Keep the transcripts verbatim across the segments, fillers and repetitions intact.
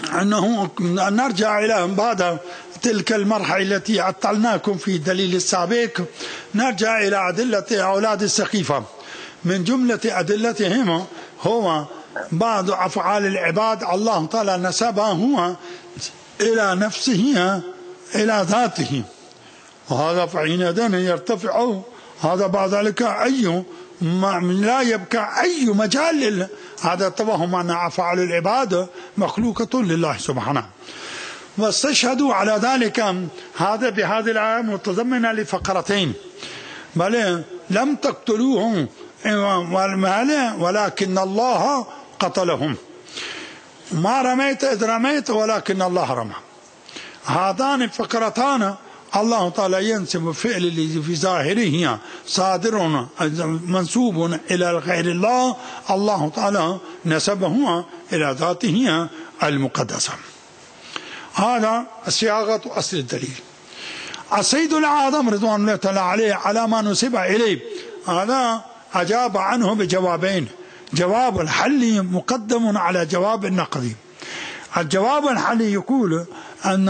أنه نرجع إلى بعد تلك المرحلة التي عطلناكم في دليل السابق، نرجع إلى أدلة أولاد السقيفة. من جملة أدلتهم هو بعض أفعال العباد الله تعالى نسبها هو إلى نفسه إلى ذاته، وهذا فحينئذ يرتفع هذا بعد ذلك أي لا يبقى أي مجال هذا التوهم أن أفعال العباد مخلوقة لله سبحانه. واستشهدوا على ذلك هذا بهذه الآية متضمنة لفقرتين: بل لم تقتلوهم ولكن الله قتلهم، ما رميت إذ رميت ولكن الله رمى. هذان الفقرتان الله تعالى ينسب فعل الذي في ظاهره صادر منسوب إلى غير الله، الله تعالى نسبه إلى ذاته المقدسة. هذا صياغة أصل الدليل. السيد الأعظم رضوان الله تعالى عليه على ما نسب إليه هذا أجاب عنه بجوابين: جواب الحل مقدم على جواب النقدي. الجواب الحلي يقول أن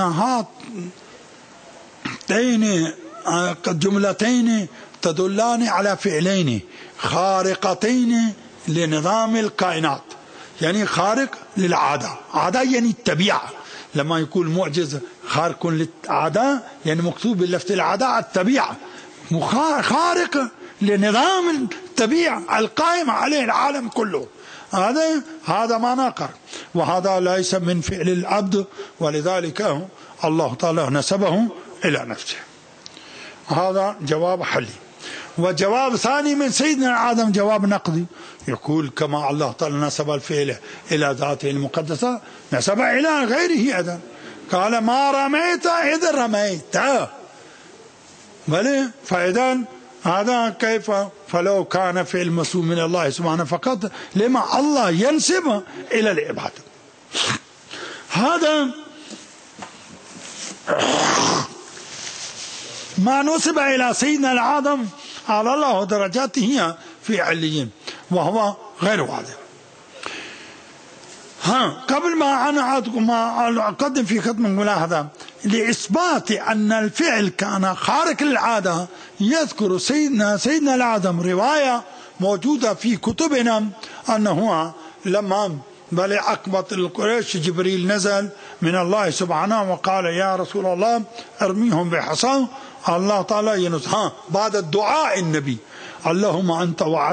هاتين جملتين تدلان على فعلين خارقتين لنظام الكائنات، يعني خارق للعادة. عادة يعني الطبيعة، لما يقول معجز خارق للعادة يعني مكتوب باللفظ العادة الطبيعة، خارق لنظام الطبيعة القائم عليه العالم كله. هذا هذا ما نقر، وهذا ليس من فعل العبد، ولذلك الله تعالى نسبه إلى نفسه. هذا جواب حلي. وجواب ثاني من سيدنا آدم جواب نقدي، يقول كما الله تعالى نسب الفعل إلى ذاته المقدسة نسب إلى غيره أيضا. قال ما رميت إذ رميت، بل فإذا هذا كيف فلو كان فعل مسؤول من الله سبحانه فقط لما الله ينسب إلى العباد. هذا ما نسب إلى سيدنا العظم على الله درجاته في عليين، وهو غير واضح. ها قبل ما أنا ما أقدم في ختم ملاحظة لإثبات أن الفعل كان خارق للعادة، يذكر سيدنا سيدنا العظم رواية موجودة في كتبنا أنه لما بل أقبط القريش جبريل نزل من الله سبحانه وقال يا رسول الله ارميهم بحصى، الله تعالى ينزل بعد الدعاء النبي اللهم أنت وعد